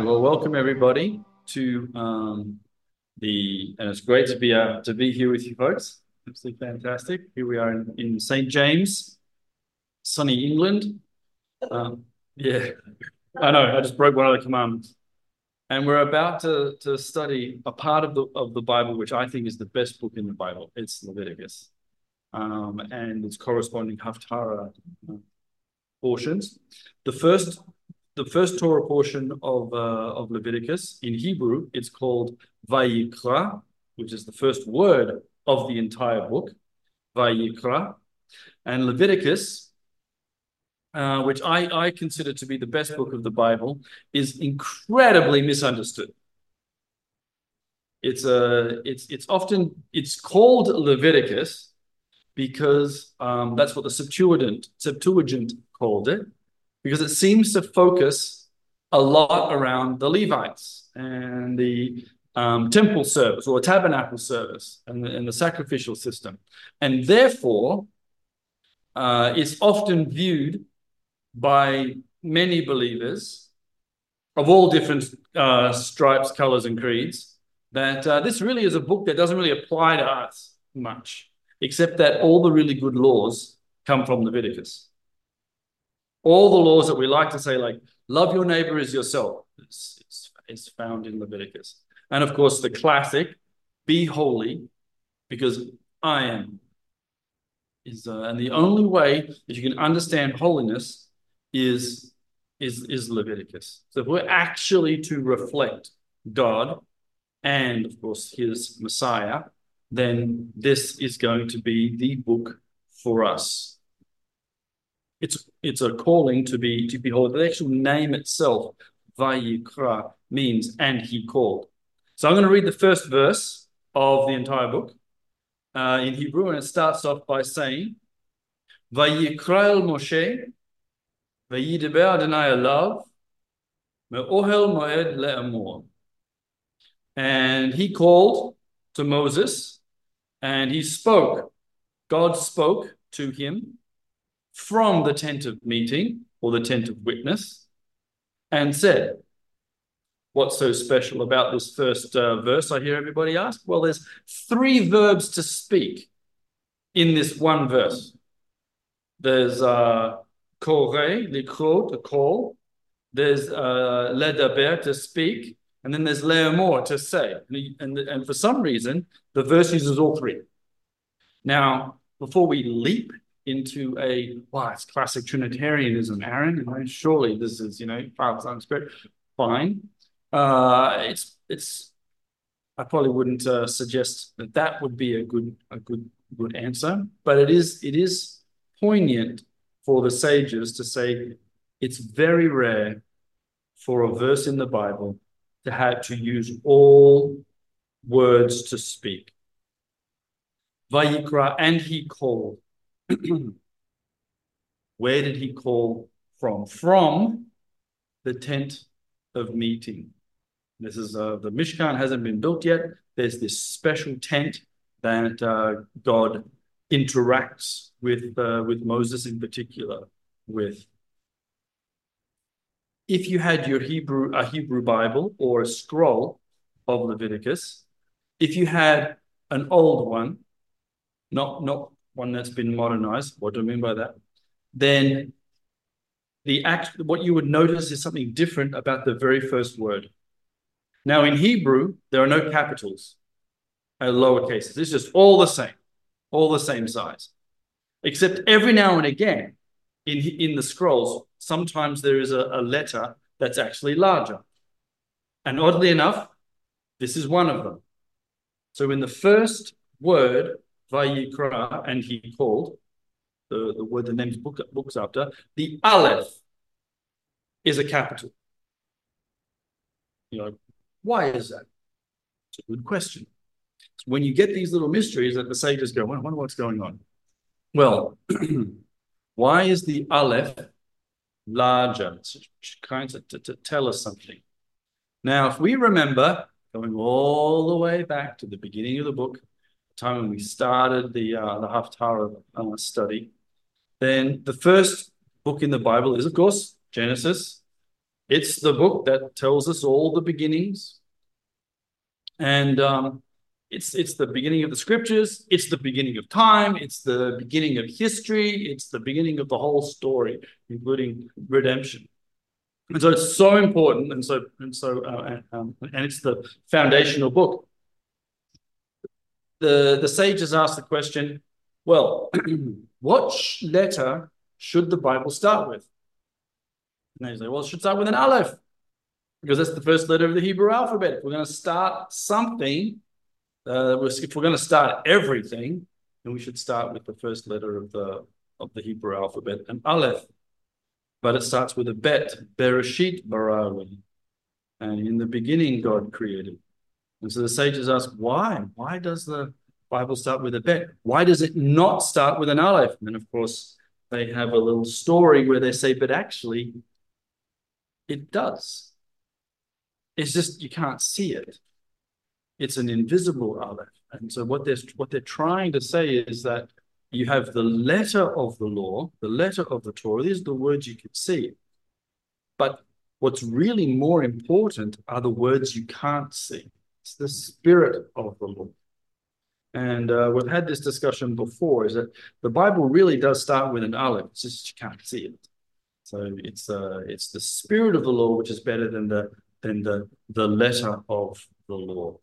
Well, welcome everybody to and it's great to be here with you folks. Absolutely fantastic. Here we are in St. James, sunny England. Um, yeah, I know. I just broke one of the commandments, and we're about to study a part of the Bible which I think is the best book in the Bible. It's Leviticus, and its corresponding Haftarah portions. The first the first Torah portion of Leviticus in Hebrew, it's called Vayikra, which is the first word of the entire book, Vayikra. And Leviticus, which I consider to be the best book of the Bible, is incredibly misunderstood. It's called Leviticus because that's what the Septuagint called it, because it seems to focus a lot around the Levites and the temple service or tabernacle service and the sacrificial system. And therefore, it's often viewed by many believers of all different stripes, colors, and creeds that this really is a book that doesn't really apply to us much, except that all the really good laws come from Leviticus. All the laws that we like to say, like love your neighbor as yourself, is found in Leviticus. And of course, the classic, be holy because I am. And the only way that you can understand holiness is Leviticus. So if we're actually to reflect God and, of course, his Messiah, then this is going to be the book for us. It's a calling to be holy. The actual name itself, Vayikra, means and he called. So I'm going to read the first verse of the entire book in Hebrew, and it starts off by saying, Vayikra el Moshe, Vayidaber Adonai elav, me'ohel moed le'amor. And he called to Moses, and he spoke. God spoke to him from the tent of meeting or the tent of witness and said, what's so special about this first verse, I hear everybody ask? Well, there's three verbs to speak in this one verse. There's kore, likro, to call. There's ledaber, to speak. And then there's le'amor, to say. And for some reason, the verse uses all three. Now, before we leap into it's classic Trinitarianism, Aaron, surely this is, Father, Son, Spirit, fine. I probably wouldn't suggest that would be a good answer, but it is poignant for the sages to say it's very rare for a verse in the Bible to have to use all words to speak. Vayikra, and he called. Where did he call from? From the tent of meeting. This is the Mishkan hasn't been built yet. There's this special tent that God interacts with Moses in particular with. If you had a Hebrew Bible or a scroll of Leviticus, if you had an old one, not one that's been modernized, what do I mean by that? Then what you would notice is something different about the very first word. Now, in Hebrew, there are no capitals and lower cases. It's just all the same size. Except every now and again, in the scrolls, sometimes there is a letter that's actually larger. And oddly enough, this is one of them. So in the first word, Vayikra, and he called, the word the name's book's after, the Aleph is a capital. Why is that? It's a good question. When you get these little mysteries that the sages go, I wonder what's going on. Well, why is the Aleph larger? It's kind of to tell us something. Now, if we remember, going all the way back to the beginning of the book, the time when we started the Haftarah study, then the first book in the Bible is, of course, Genesis. It's the book that tells us all the beginnings. And it's the beginning of the scriptures. It's the beginning of time. It's the beginning of history. It's the beginning of the whole story, including redemption. And so it's so important, and it's the foundational book. The sages ask the question, well, what letter should the Bible start with? And they say, well, it should start with an Aleph, because that's the first letter of the Hebrew alphabet. If we're going to start something, if we're going to start everything, then we should start with the first letter of the Hebrew alphabet, an Aleph. But it starts with a bet, Bereshit bara. And in the beginning, God created. And so the sages ask, why? Why does the Bible start with a bet? Why does it not start with an Aleph? And then, of course, they have a little story where they say, but actually, it does. It's just you can't see it. It's an invisible Aleph. And so what they're trying to say is that you have the letter of the law, the letter of the Torah. These are the words you can see. But what's really more important are the words you can't see. It's the spirit of the law. And we've had this discussion before, is that the Bible really does start with an Aleph. It's just you can't see it. So it's the spirit of the law, which is better than the letter of the law.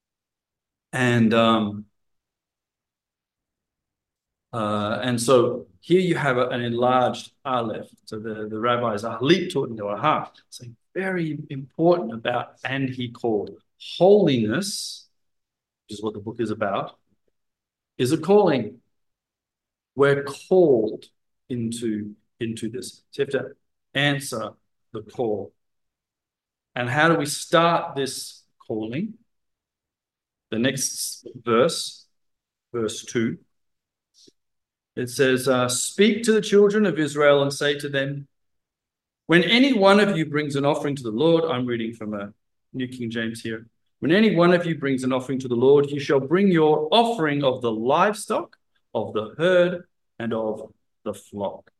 And so here you have an enlarged Aleph. So the rabbis are saying very important about, and he called holiness, which is what the book is about, is a calling. We're called into this. So you have to answer the call. And how do we start this calling? The next verse 2, it says, speak to the children of Israel and say to them, when any one of you brings an offering to the Lord, I'm reading from a New King James here. When any one of you brings an offering to the Lord, you shall bring your offering of the livestock, of the herd, and of the flock.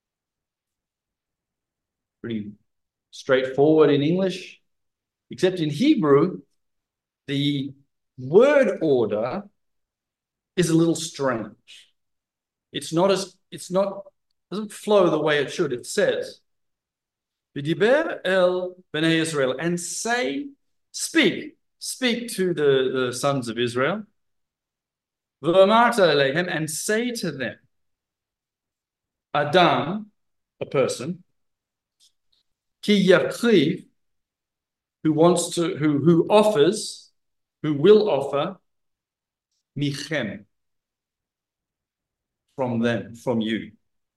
Pretty straightforward in English, except in Hebrew, the word order is a little strange. It doesn't flow the way it should. It says, V'diber el bnei Israel, and speak to the sons of Israel. V'amarta aleihem, and say to them, Adam, a person, ki yakriv, who will offer, michem, from you,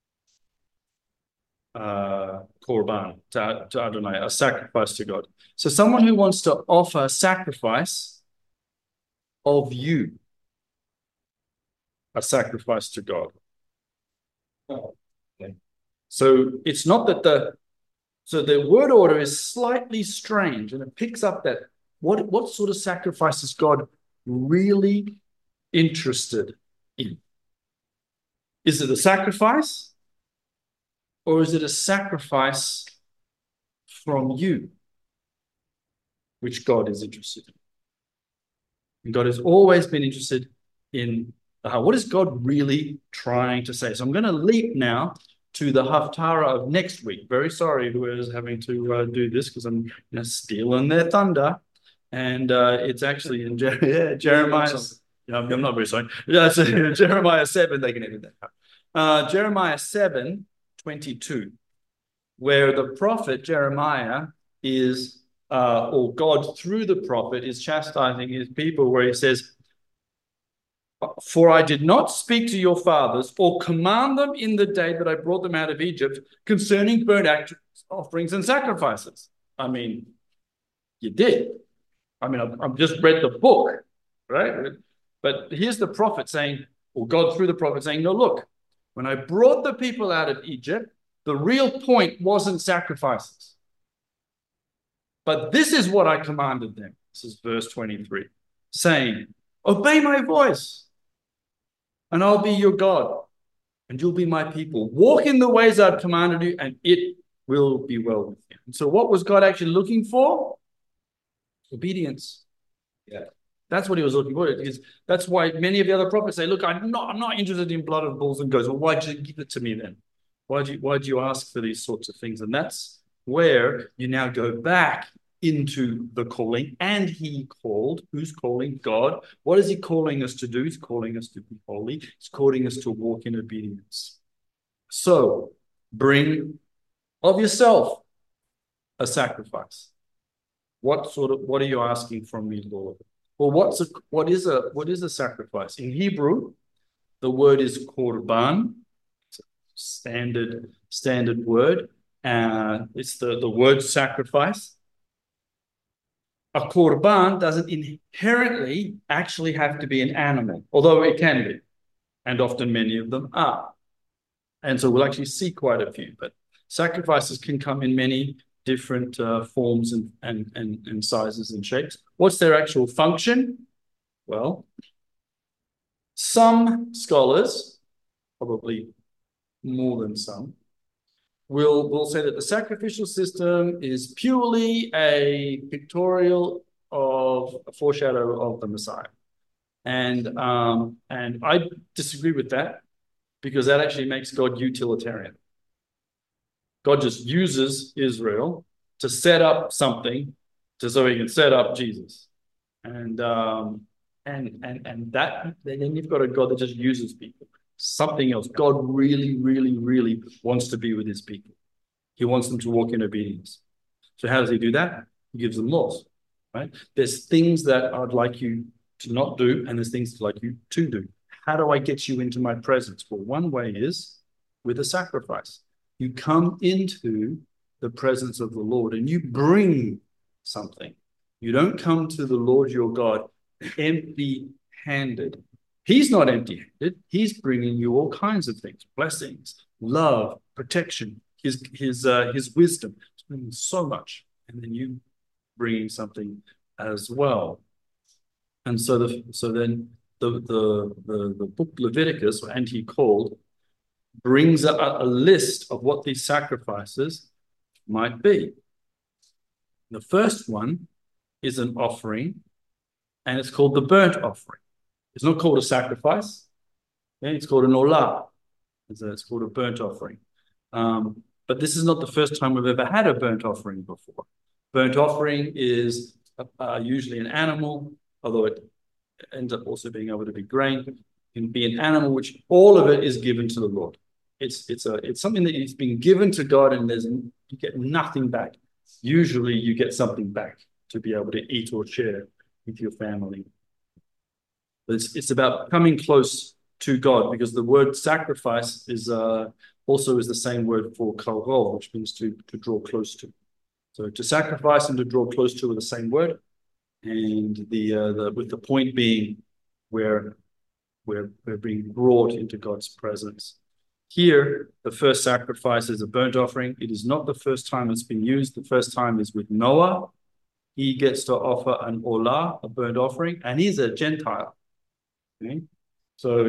korban, to Adonai, a sacrifice to God. So someone who wants to offer a sacrifice of you, a sacrifice to God. Okay. So it's not that the word order is slightly strange, and it picks up that what sort of sacrifice is God really interested in? Is it a sacrifice, or is it a sacrifice from you, which God is interested in? And God has always been interested in the heart. What is God really trying to say? So I'm going to leap now to the Haftarah of next week. Very sorry whoever's having to do this, because I'm stealing their thunder. And it's actually in Jeremiah. I'm not very sorry. Jeremiah 7, they can edit that out. Jeremiah 7:22, where the prophet Jeremiah is, or God through the prophet is chastising his people, where he says, for I did not speak to your fathers or command them in the day that I brought them out of Egypt concerning burnt offerings and sacrifices. I mean, you did. I mean, I've just read the book, right? But here's the prophet saying, or God through the prophet saying, no, look, when I brought the people out of Egypt, the real point wasn't sacrifices. But this is what I commanded them. This is verse 23, saying, obey my voice, and I'll be your God, and you'll be my people. Walk in the ways I've commanded you, and it will be well with you. And so what was God actually looking for? Obedience. Yeah. That's what he was looking for. Because that's why many of the other prophets say, look, I'm not interested in blood of bulls and goats. Well, why'd you give it to me then? Why'd you ask for these sorts of things? And that's where you now go back into the calling. And he called. Who's calling? God. What is he calling us to do? He's calling us to be holy. He's calling us to walk in obedience. So bring of yourself a sacrifice. What are you asking from me, Lord? Well, what is a sacrifice? In Hebrew, the word is korban. It's a standard word. It's the word sacrifice. A korban doesn't inherently actually have to be an animal, although it can be, and often many of them are. And so we'll actually see quite a few, but sacrifices can come in many different forms and sizes and shapes. What's their actual function? Well, some scholars, probably more than some, will say that the sacrificial system is purely a pictorial of a foreshadow of the Messiah. And I disagree with that because that actually makes God utilitarian. God just uses Israel to set up something so he can set up Jesus. And that then you've got a God that just uses people. Something else. God really, really, really wants to be with his people. He wants them to walk in obedience. So how does he do that? He gives them laws, right? There's things that I'd like you to not do, and there's things I'd like you to do. How do I get you into my presence? Well, one way is with a sacrifice. You come into the presence of the Lord and you bring something. You don't come to the Lord your God empty-handed. He's not empty-handed. He's bringing you all kinds of things, blessings, love, protection, his wisdom. He's bringing so much. And then you bringing something as well. And so then the book Leviticus, and he called, brings a list of what these sacrifices might be. The first one is an offering, and it's called the burnt offering. It's not called a sacrifice. Yeah, it's called an olah. It's called a burnt offering. But this is not the first time we've ever had a burnt offering before. Burnt offering is usually an animal, although it ends up also being able to be grain. It can be an animal which all of it is given to the Lord. It's something that is being given to God, and you get nothing back. Usually you get something back to be able to eat or share with your family. But it's about coming close to God, because the word sacrifice is also the same word for karov, which means to draw close to. So to sacrifice and to draw close to are the same word, and with the point being where we're being brought into God's presence. Here, the first sacrifice is a burnt offering. It is not the first time it's been used. The first time is with Noah. He gets to offer an olah, a burnt offering, and he's a Gentile. Okay? So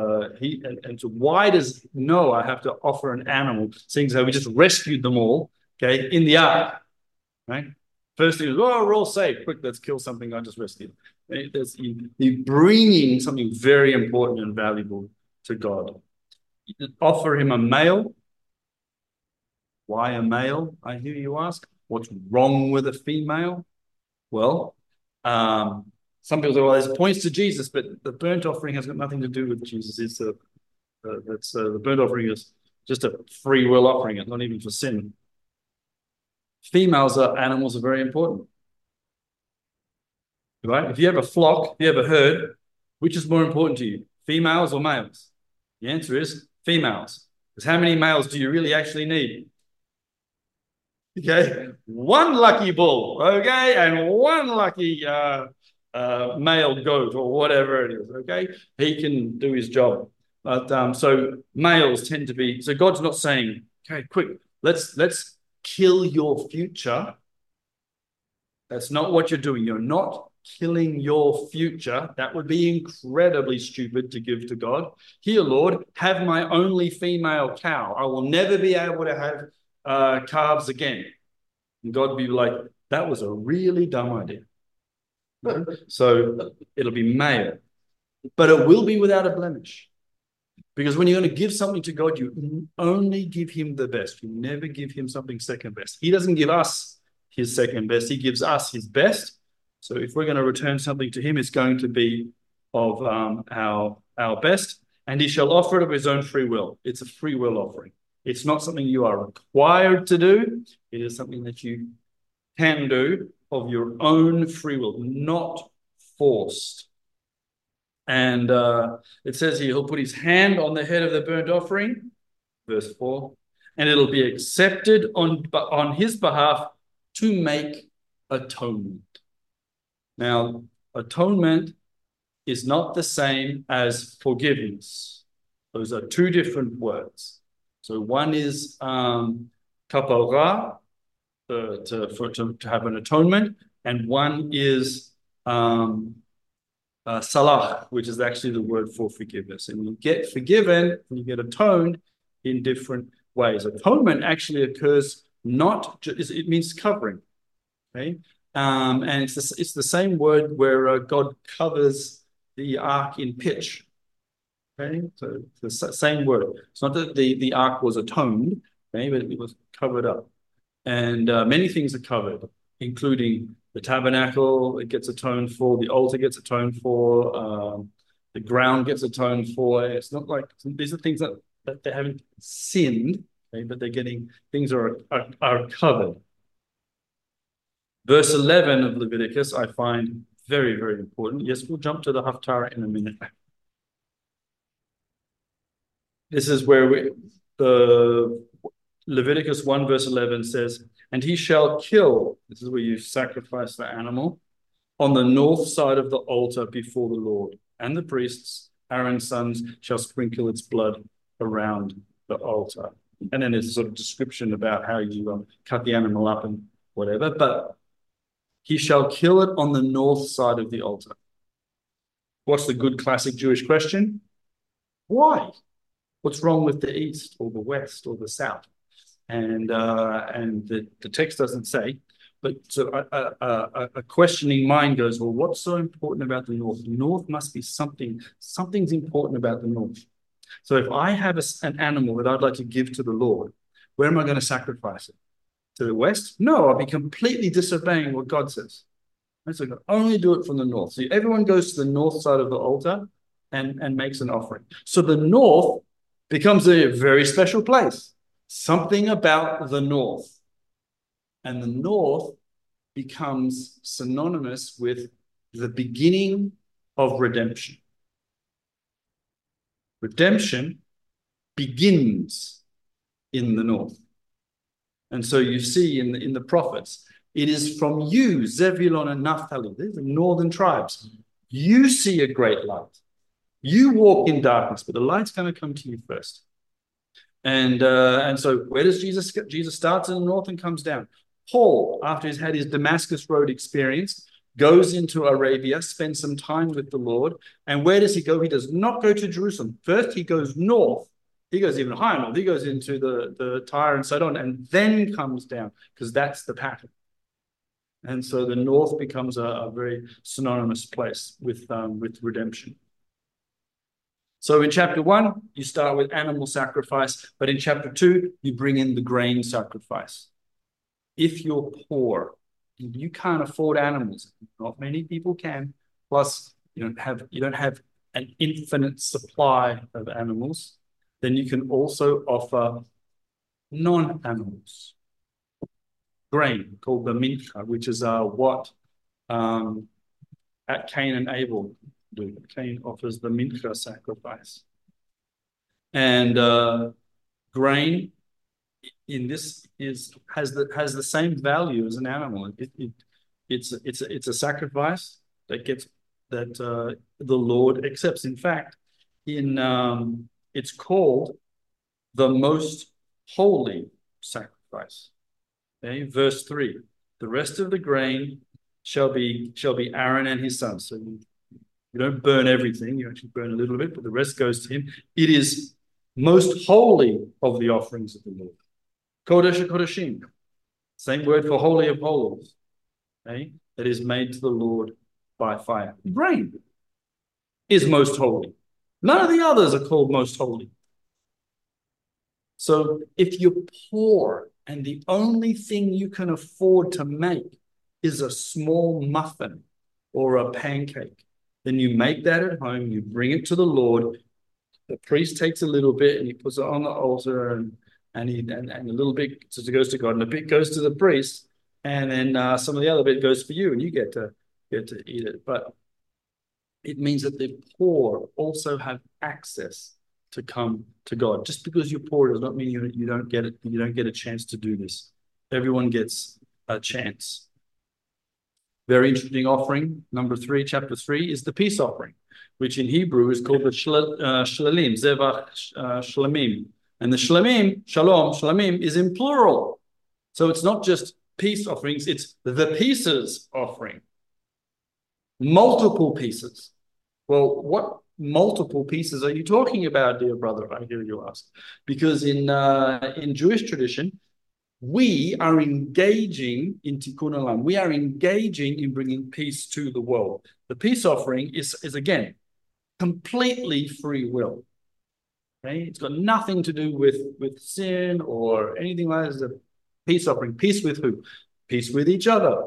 so why does Noah have to offer an animal, seeing how we just rescued them all, okay, in the ark, right? First thing was, we're all safe. Quick, let's kill something I just rescued. You're bringing something very important and valuable to God. Offer him a male. Why a male, I hear you ask? What's wrong with a female? Well, some people say, well, there's points to Jesus, but the burnt offering has got nothing to do with Jesus. The burnt offering is just a free will offering. It's not even for sin. Animals are very important. Right? If you have a flock, if you have a herd, which is more important to you, females or males? The answer is females. Because how many males do you really actually need? Okay, one lucky bull, okay, and one lucky male goat or whatever it is, okay? He can do his job. But so males tend to be, so God's not saying, okay, quick, let's kill your future. That's not what you're doing. You're not killing your future. That would be incredibly stupid to give to God. Here, Lord, have my only female cow. I will never be able to have calves again. And God be like, that was a really dumb idea. So it'll be male, but it will be without a blemish. Because when you're going to give something to God, you only give him the best. You never give him something second best. He doesn't give us his second best. He gives us his best. So if we're going to return something to him, it's going to be of our best. And he shall offer it of his own free will. It's a free will offering. It's not something you are required to do. It is something that you can do of your own free will, not forced. And it says here, he'll put his hand on the head of the burnt offering, verse 4, and it'll be accepted on his behalf to make atonement. Now, atonement is not the same as forgiveness. Those are two different words. So one is kapara, to have an atonement, and one is salah, which is actually the word for forgiveness. And you get forgiven and you get atoned in different ways. Atonement actually occurs not just, it means covering. Okay. And it's the same word where God covers the ark in pitch. Okay. So it's the same word. It's not that the ark was atoned, okay, but it was covered up. And many things are covered, including the tabernacle, it gets atoned for, the altar gets atoned for, the ground gets atoned for. It's not like these are things that they haven't sinned, okay, but they're getting, things are covered. Verse 11 of Leviticus, I find very, very important. Yes, we'll jump to the Haftarah in a minute. This is where the Leviticus 1 verse 11 says, and he shall kill, this is where you sacrifice the animal, on the north side of the altar before the Lord. And the priests, Aaron's sons, shall sprinkle its blood around the altar. And then there's a sort of description about how you cut the animal up and whatever. But he shall kill it on the north side of the altar. What's the good classic Jewish question? Why? What's wrong with the east or the west or the south? And the text doesn't say, but so a questioning mind goes, well, what's so important about the north? The north must be something's important about the north. So if I have an animal that I'd like to give to the Lord, where am I going to sacrifice it? To the west? No, I'll be completely disobeying what God says. And so I can only do it from the north. So everyone goes to the north side of the altar and makes an offering. So the north becomes a very special place. Something about the north. And the north becomes synonymous with the beginning of redemption. Redemption begins in the north. And so you see in the prophets, it is from you, Zebulun and Naphtali, these are northern tribes. You see a great light. You walk in darkness, but the light's going to come to you first. And so where does Jesus go? Jesus starts in the north and comes down. Paul, after he's had his Damascus Road experience, goes into Arabia, spends some time with the Lord. And where does he go? He does not go to Jerusalem. First, he goes north. He goes even higher north. He goes into the Tyre and Sidon and then comes down because that's the pattern. And so the north becomes a very synonymous place with redemption. So in chapter 1, you start with animal sacrifice, but in chapter 2, you bring in the grain sacrifice. If you're poor, you can't afford animals. Not many people can. Plus, you don't have an infinite supply of animals. Then you can also offer non-animals. Grain called the mincha, which is what at Cain and Abel do. Cain offers the mincha sacrifice. And grain in this has the same value as an animal. It's a sacrifice that the Lord accepts. In fact, it's called the most holy sacrifice. Okay, verse 3. The rest of the grain shall be Aaron and his sons. So you don't burn everything, you actually burn a little bit, but the rest goes to him. It is most holy of the offerings of the Lord. Kodesh Kodeshim, same word for Holy of Holies, okay? That is made to the Lord by fire. Grain is most holy. None of the others are called most holy. So if you're poor and the only thing you can afford to make is a small muffin or a pancake, then you make that at home, you bring it to the Lord. The priest takes a little bit and he puts it on the altar, and a little bit goes to God, and a bit goes to the priest, and then some of the other bit goes for you, and you get to eat it. But it means that the poor also have access to come to God. Just because you're poor does not mean you don't get it. You don't get a chance to do this. Everyone gets a chance. Very interesting offering. Number 3, chapter 3, is the peace offering, which in Hebrew is called the shlamim, zevach shlamim. And the shlamim, shalom, shlamim, is in plural. So it's not just peace offerings, it's the pieces offering. Multiple pieces. Well, what multiple pieces are you talking about, dear brother? I hear you ask. Because in Jewish tradition, we are engaging in tikkun olam. We are engaging in bringing peace to the world. The peace offering is again completely free will. Okay, it's got nothing to do with sin or anything like that. It's a peace offering. Peace with who? Peace with each other.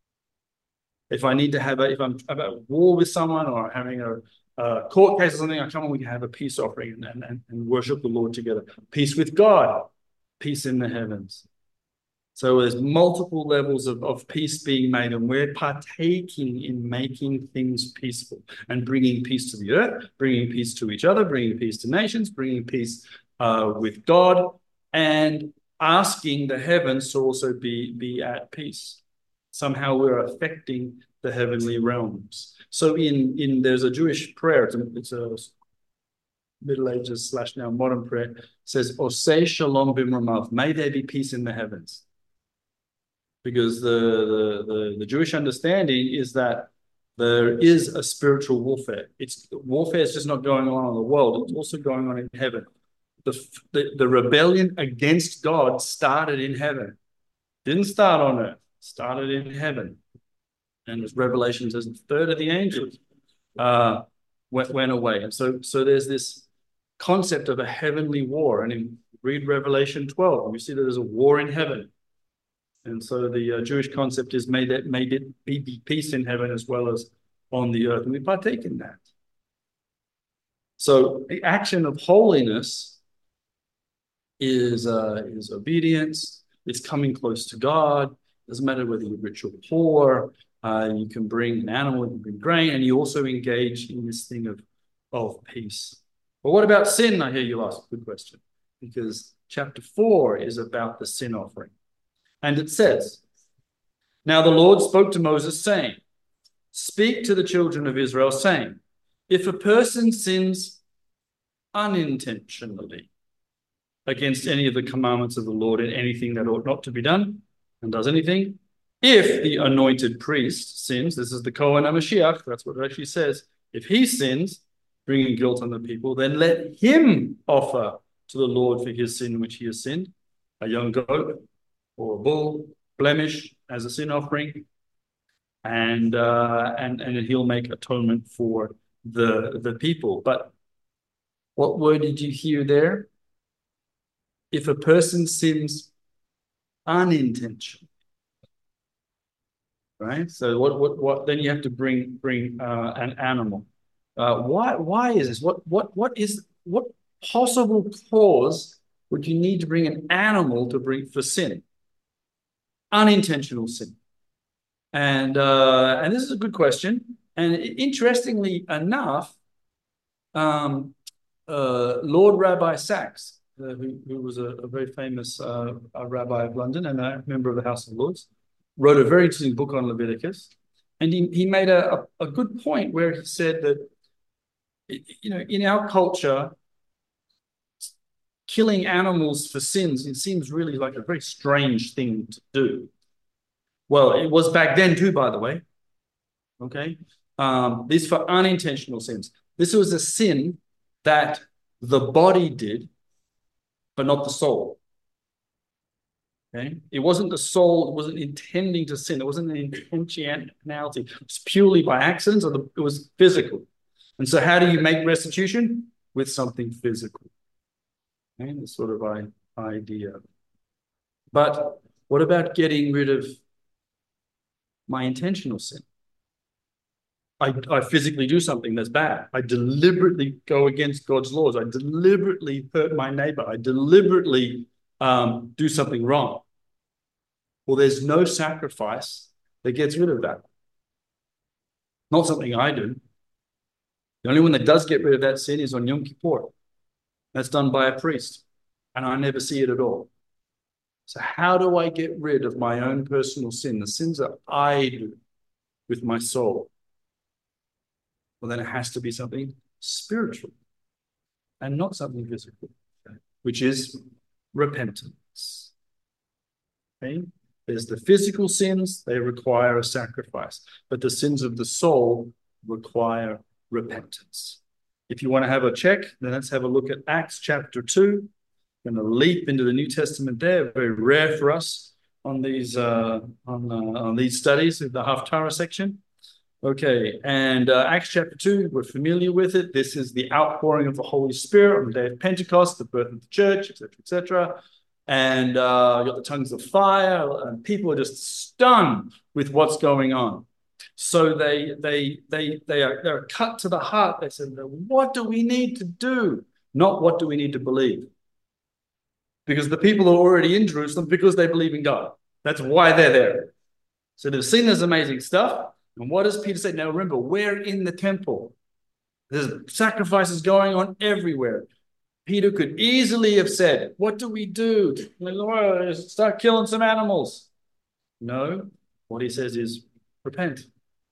If I need to if I'm at war with someone or having a court case or something, I come and we can have a peace offering and worship the Lord together. Peace with God, peace in the heavens. So there's multiple levels of peace being made, and we're partaking in making things peaceful and bringing peace to the earth, bringing peace to each other, bringing peace to nations, bringing peace with God, and asking the heavens to also be at peace. Somehow we're affecting the heavenly realms. So there's a Jewish prayer. It's a Middle Ages / now modern prayer. It says, Osei Shalom Bimramav, may there be peace in the heavens. Because the Jewish understanding is that there is a spiritual warfare. Warfare is just not going on in the world, it's also going on in heaven. The rebellion against God started in heaven. Didn't start on earth, started in heaven. And as Revelation says, a third of the angels went away. And so there's this concept of a heavenly war. And in read Revelation 12, we see that there's a war in heaven. And so the Jewish concept is may it be peace in heaven as well as on the earth. And we partake in that. So the action of holiness is obedience. It's coming close to God. It doesn't matter whether you're rich or poor. You can bring an animal, you can bring grain, and you also engage in this thing of peace. But what about sin? I hear you ask. Good question. Because chapter 4 is about the sin offering. And it says, now the Lord spoke to Moses, saying, speak to the children of Israel, saying, if a person sins unintentionally against any of the commandments of the Lord in anything that ought not to be done, and does anything, if the anointed priest sins, this is the Kohen HaMashiach, that's what it actually says, if he sins, bringing guilt on the people, then let him offer to the Lord for his sin which he has sinned, a young goat or a bull, blemish as a sin offering, and he'll make atonement for the people. But what word did you hear there? If a person sins unintentionally, right? So what then you have to bring an animal. Why is this? What possible cause would you need to bring an animal for sin? Unintentional sin. And this is a good question. And interestingly enough, Lord Rabbi Sachs, who was a very famous rabbi of London and a member of the House of Lords, wrote a very interesting book on Leviticus. And he made a good point where he said that, in our culture, killing animals for sins, it seems really like a very strange thing to do. Well, it was back then too, by the way. Okay? These for unintentional sins. This was a sin that the body did, but not the soul. Okay? It wasn't the soul, it wasn't intending to sin, it wasn't an intentionality. It was purely by accident, or it was physical. And so how do you make restitution? With something physical. Okay? This sort of idea. But what about getting rid of my intentional sin? I physically do something that's bad. I deliberately go against God's laws. I deliberately hurt my neighbor. I deliberately do something wrong. Well, there's no sacrifice that gets rid of that. Not something I do. The only one that does get rid of that sin is on Yom Kippur. That's done by a priest. And I never see it at all. So how do I get rid of my own personal sin, the sins that I do with my soul? Well, then it has to be something spiritual and not something physical, which is repentance. Okay? There's the physical sins, they require a sacrifice, but the sins of the soul require repentance. If you want to have a check, then let's have a look at Acts chapter 2. I'm going to leap into the New Testament there, very rare for us on these studies of the Haftarah section. Okay, and Acts chapter 2, we're familiar with it. This is the outpouring of the Holy Spirit on the day of Pentecost, the birth of the church, etc., etc. And you got the tongues of fire, and people are just stunned with what's going on. So they're cut to the heart. They said, "What do we need to do? Not what do we need to believe?" Because the people are already in Jerusalem because they believe in God. That's why they're there. So they've seen this amazing stuff. And what does Peter say? Now remember, we're in the temple. There's sacrifices going on everywhere. Peter could easily have said, what do we do? Start killing some animals. No, what he says is, repent.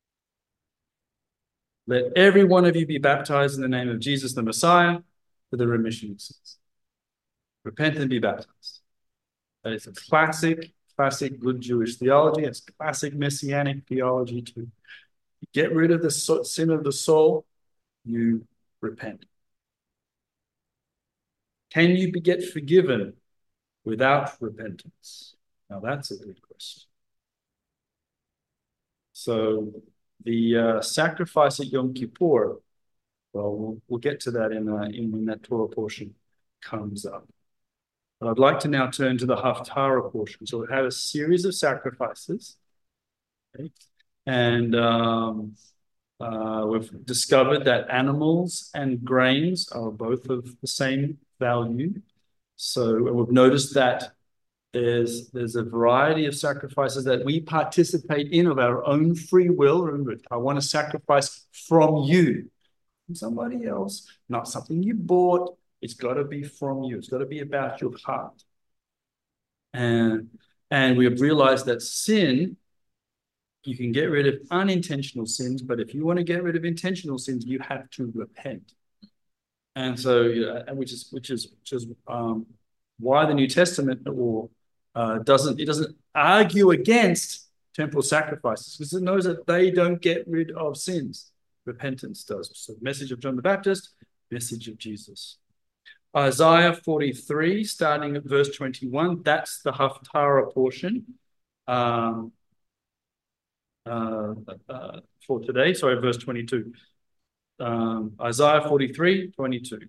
Let every one of you be baptized in the name of Jesus the Messiah for the remission of sins. Repent and be baptized. That is a classic good Jewish theology. It's classic messianic theology too. You get rid of the sin of the soul, you repent. Can you get forgiven without repentance? Now that's a good question. So the sacrifice at Yom Kippur, well, we'll get to that in when that Torah portion comes up. But I'd like to now turn to the Haftarah portion. So we have a series of sacrifices. Okay? And we've discovered that animals and grains are both of the same value. So we've noticed that there's a variety of sacrifices that we participate in of our own free will. Remember, I want to sacrifice from you, from somebody else, not something you bought. It's got to be from you. It's got to be about your heart. And we have realized that sin, you can get rid of unintentional sins, but if you want to get rid of intentional sins, you have to repent. And so, which is why the New Testament doesn't argue against temple sacrifices, because it knows that they don't get rid of sins. Repentance does. So, message of John the Baptist, message of Jesus. Isaiah 43, starting at verse 21, that's the Haftarah portion for today. Sorry, verse 22. Isaiah 43, 22.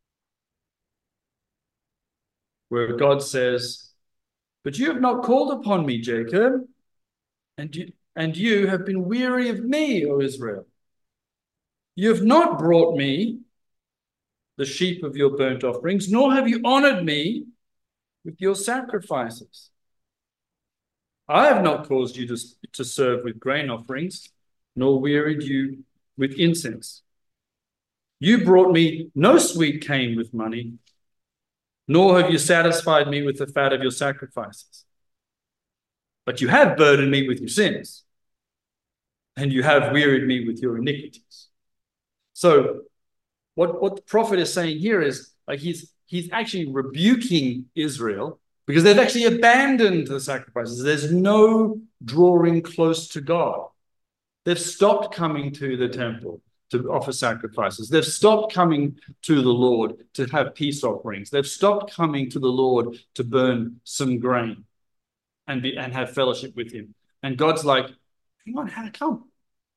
Where God says, but you have not called upon me, Jacob, and you have been weary of me, O Israel. You have not brought me the sheep of your burnt offerings, nor have you honored me with your sacrifices. I have not caused you to serve with grain offerings, nor wearied you with incense. You brought me no sweet cane with money, nor have you satisfied me with the fat of your sacrifices. But you have burdened me with your sins, and you have wearied me with your iniquities. So what the prophet is saying here is, like, he's actually rebuking Israel because they've actually abandoned the sacrifices. There's no drawing close to God. They've stopped coming to the temple to offer sacrifices. They've stopped coming to the Lord to have peace offerings. They've stopped coming to the Lord to burn some grain. and have fellowship with him. And God's like, hang on, how come?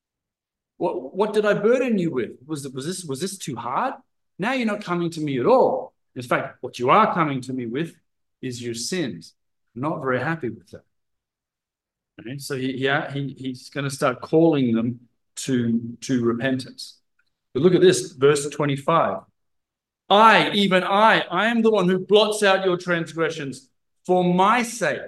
What did I burden you with? Was this too hard? Now you're not coming to me at all. In fact, what you are coming to me with is your sins. I'm not very happy with that. Okay? So he's going to start calling them to repentance. But look at this, verse 25. Even I am the one who blots out your transgressions for my sake.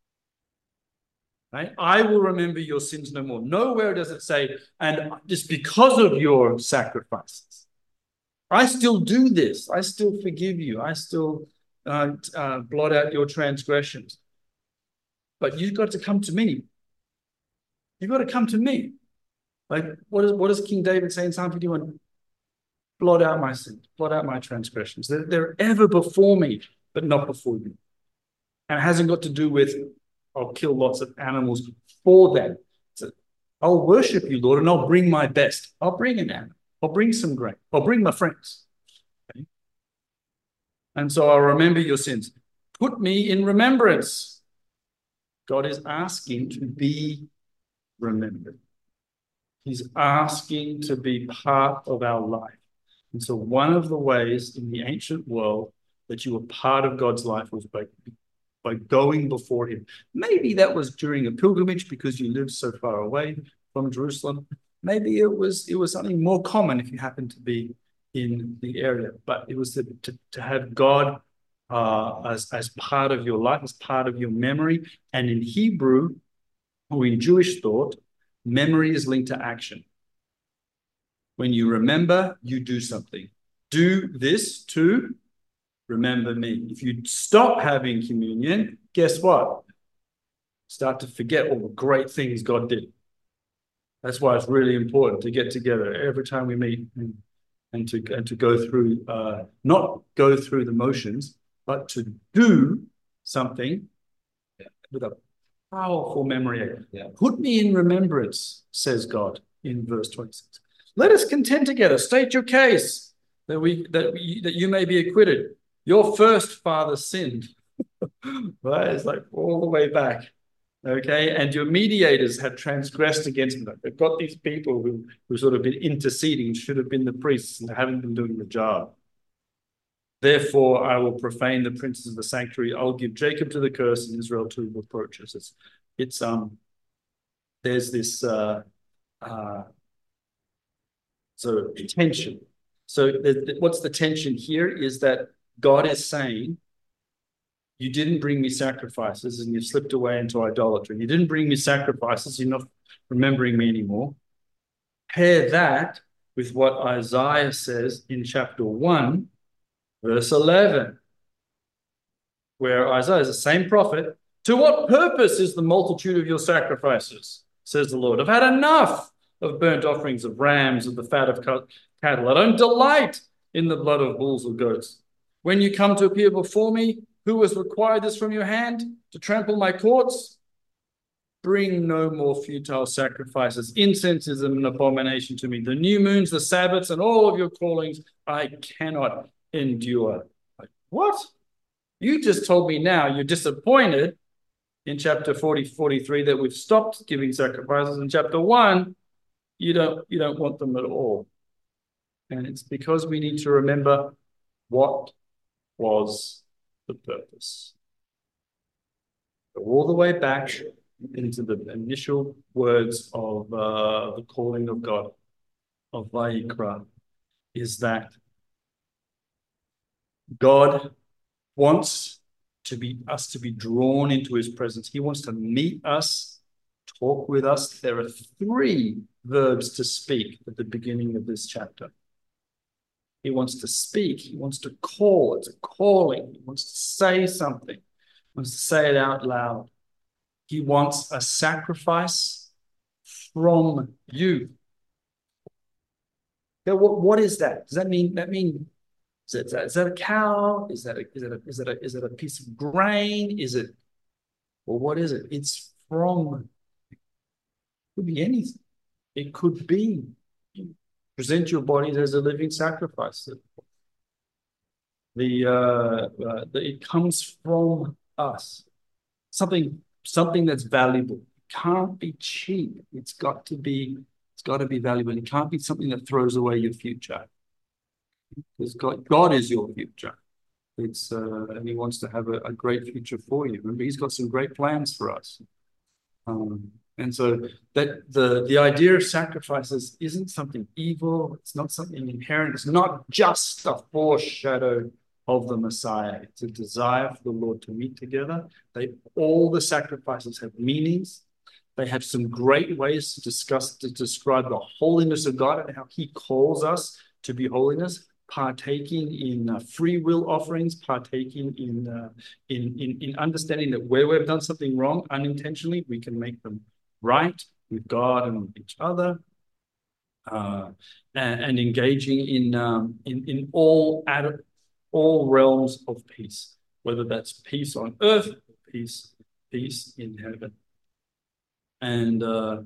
Right? I will remember your sins no more. Nowhere does it say, and just because of your sacrifices. I still do this. I still forgive you. I still blot out your transgressions. But you've got to come to me. You've got to come to me. Like, what does King David say in Psalm 51? Blot out my sins, blot out my transgressions. They're ever before me, but not before you. And it hasn't got to do with, I'll kill lots of animals for them. So I'll worship you, Lord, and I'll bring my best. I'll bring an animal. I'll bring some grain. I'll bring my friends. Okay? And so I'll remember your sins. Put me in remembrance. God is asking to be remembered. He's asking to be part of our life. And so one of the ways in the ancient world that you were part of God's life was by going before him. Maybe that was during a pilgrimage because you lived so far away from Jerusalem. Maybe it was something more common if you happened to be in the area. But it was to have God as part of your life, as part of your memory. And in Hebrew, or in Jewish thought, memory is linked to action. When you remember, you do something. Do this to remember me. If you stop having communion, guess what? Start to forget all the great things God did. That's why it's really important to get together every time we meet and to go through, not go through the motions, but to do something with a powerful memory. Yeah. Put me in remembrance, says God in verse 26. Let us contend together. State your case that you may be acquitted. Your first father sinned. Right? It's like all the way back. Okay, and your mediators had transgressed against me. They've got these people who sort of been interceding, should have been the priests, and haven't been doing the job. Therefore, I will profane the princes of the sanctuary. I'll give Jacob to the curse and Israel to reproaches. There's this so tension. So what's the tension here is that God is saying, you didn't bring me sacrifices and you slipped away into idolatry. You didn't bring me sacrifices. You're not remembering me anymore. Pair that with what Isaiah says in chapter 1, verse 11, where Isaiah is the same prophet. To what purpose is the multitude of your sacrifices, says the Lord? I've had enough of burnt offerings of rams, of the fat of cattle. I don't delight in the blood of bulls or goats. When you come to appear before me, who has required this from your hand to trample my courts? Bring no more futile sacrifices. Incense is an abomination to me. The new moons, the Sabbaths, and all of your callings, I cannot endure. Like, what? You just told me now you're disappointed in chapter 43 that we've stopped giving sacrifices. In chapter 1, you don't want them at all. And it's because we need to remember what was the purpose. Go all the way back into the initial words of the calling of God, of Vayikra, is that God wants us to be drawn into his presence. He wants to meet us, talk with us. There are 3 verbs to speak at the beginning of this chapter. He wants to speak. He wants to call. It's a calling. He wants to say something. He wants to say it out loud. He wants a sacrifice from you. Okay, what is that? Does that mean is that a cow? Is that a piece of grain? What is it? It's from. It could be anything. It could be. Present your bodies as a living sacrifice. It comes from us. Something something that's valuable. It can't be cheap. It's got to be valuable. It can't be something that throws away your future. Because God is your future. And He wants to have a great future for you. Remember, He's got some great plans for us. And so that the idea of sacrifices isn't something evil. It's not something inherent. It's not just a foreshadow of the Messiah. It's a desire for the Lord to meet together. All the sacrifices have meanings. They have some great ways to describe the holiness of God and how He calls us to be holiness, partaking in free will offerings, partaking in understanding that where we've done something wrong unintentionally, we can make them right with God and with each other, and engaging in all realms of peace, whether that's peace on earth, peace in heaven, and the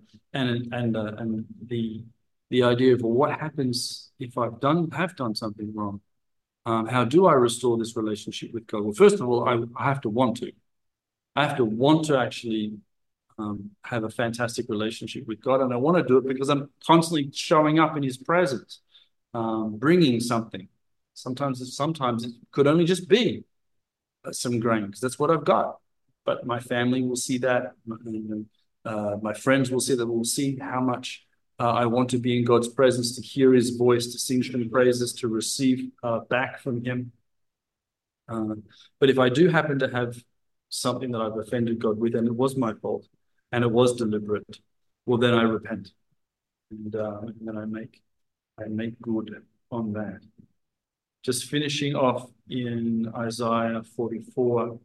idea of, well, what happens if have done something wrong? How do I restore this relationship with God? Well, first of all, I have to want to. I have to want to actually have a fantastic relationship with God, and I want to do it because I'm constantly showing up in His presence, bringing something. Sometimes it could only just be some grain, because that's what I've got. But my family will see that. My friends will see that. We'll see how much I want to be in God's presence, to hear His voice, to sing some praises, to receive back from Him. But if I do happen to have something that I've offended God with, and it was my fault, and it was deliberate, well, then I repent, and then I make good on that. Just finishing off in Isaiah 44,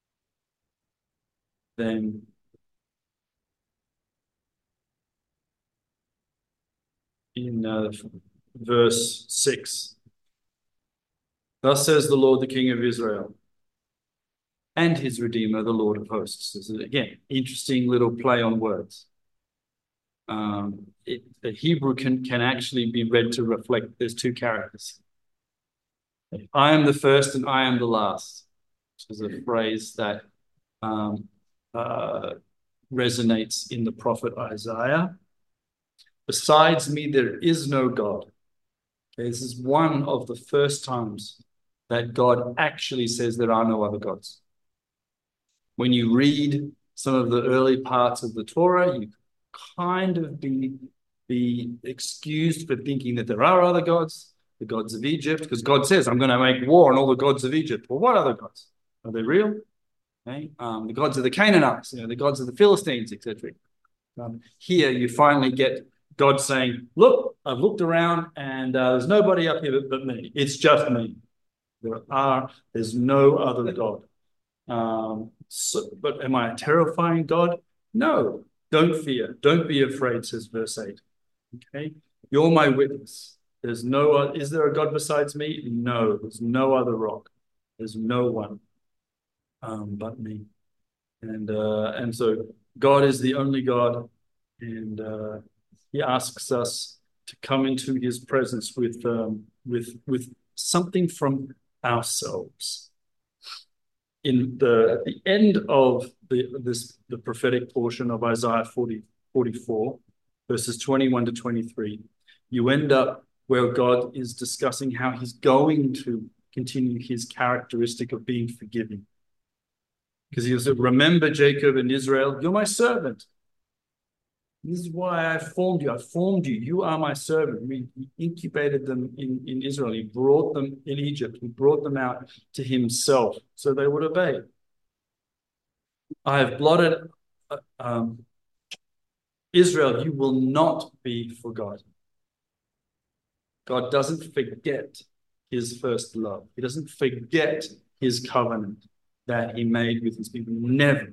then in verse 6. Thus says the Lord, the King of Israel, and His Redeemer, the Lord of hosts. This is, again, interesting little play on words. The Hebrew can actually be read to reflect there's two characters. I am the first and I am the last, which is a phrase that resonates in the prophet Isaiah. Besides me, there is no God. Okay, this is one of the first times that God actually says there are no other gods. When you read some of the early parts of the Torah, you kind of be excused for thinking that there are other gods, the gods of Egypt, because God says, I'm going to make war on all the gods of Egypt. Well, what other gods? Are they real? Okay. The gods of the Canaanites, the gods of the Philistines, etc. Here you finally get God saying, look, I've looked around and there's nobody up here but me. It's just me. There's no other God. But am I a terrifying God? No, don't fear. Don't be afraid, says verse 8. Okay, you're my witness. Is there a God besides me? No, there's no other rock. There's no one but me. And so God is the only God, and He asks us to come into His presence with something from ourselves. At the end of the prophetic portion of Isaiah 44, verses 21 to 23, you end up where God is discussing how He's going to continue His characteristic of being forgiving. Because He said, remember Jacob and Israel, you're my servant. This is why I formed you. I formed you. You are my servant. We incubated them in Israel. He brought them in Egypt. He brought them out to Himself so they would obey. I have blotted Israel. You will not be forgotten. God doesn't forget His first love. He doesn't forget His covenant that He made with His people. Never.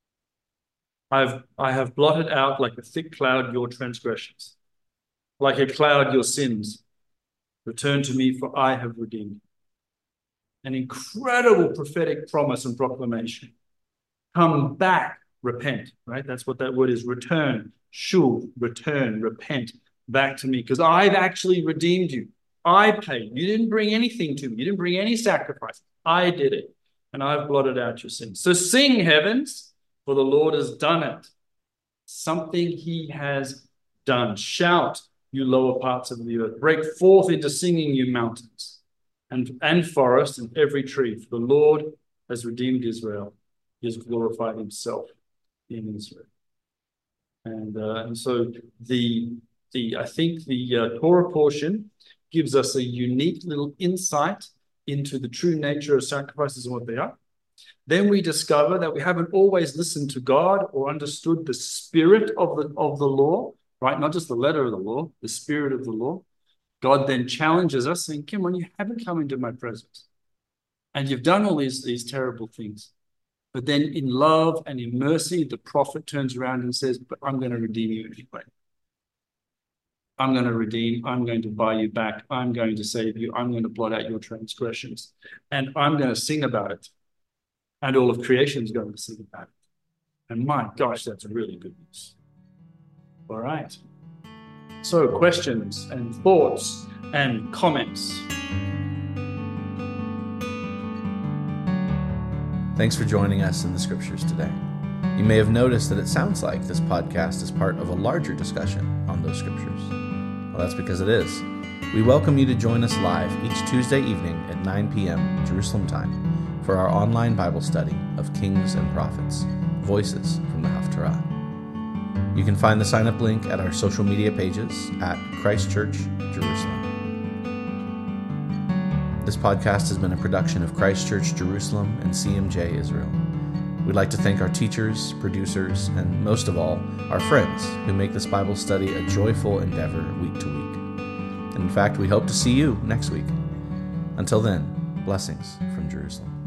I have blotted out like a thick cloud your transgressions, like a cloud your sins. Return to me, for I have redeemed you. An incredible prophetic promise and proclamation. Come back, repent, right? That's what that word is. Return, shuv, return, repent back to me, because I've actually redeemed you. I paid. You didn't bring anything to me. You didn't bring any sacrifice. I did it, and I've blotted out your sins. So sing, heavens, for the Lord has done it. Something he has done. Shout, you lower parts of the earth. Break forth into singing, you mountains, and forests, and every tree. For the Lord has redeemed Israel. He has glorified himself in Israel. And so I think the Torah portion gives us a unique little insight into the true nature of sacrifices and what they are. Then we discover that we haven't always listened to God or understood the spirit of the law, right? Not just the letter of the law, the spirit of the law. God then challenges us, saying, Kimon, you haven't come into my presence. And you've done all these terrible things. But then in love and in mercy, the prophet turns around and says, but I'm going to redeem you anyway. I'm going to redeem, I'm going to buy you back, I'm going to save you, I'm going to blot out your transgressions, and I'm going to sing about it. And all of creation is going to sing about it. And my gosh, that's really good news. All right. So questions and thoughts and comments. Thanks for joining us in the Scriptures today. You may have noticed that it sounds like this podcast is part of a larger discussion on those Scriptures. Well, that's because it is. We welcome you to join us live each Tuesday evening at 9 p.m. Jerusalem time for our online Bible study of Kings and Prophets, Voices from the Haftarah. You can find the sign-up link at our social media pages at Christ Church, Jerusalem. This podcast has been a production of Christ Church, Jerusalem and CMJ Israel. We'd like to thank our teachers, producers, and most of all, our friends who make this Bible study a joyful endeavor week to week. And in fact, we hope to see you next week. Until then, blessings from Jerusalem.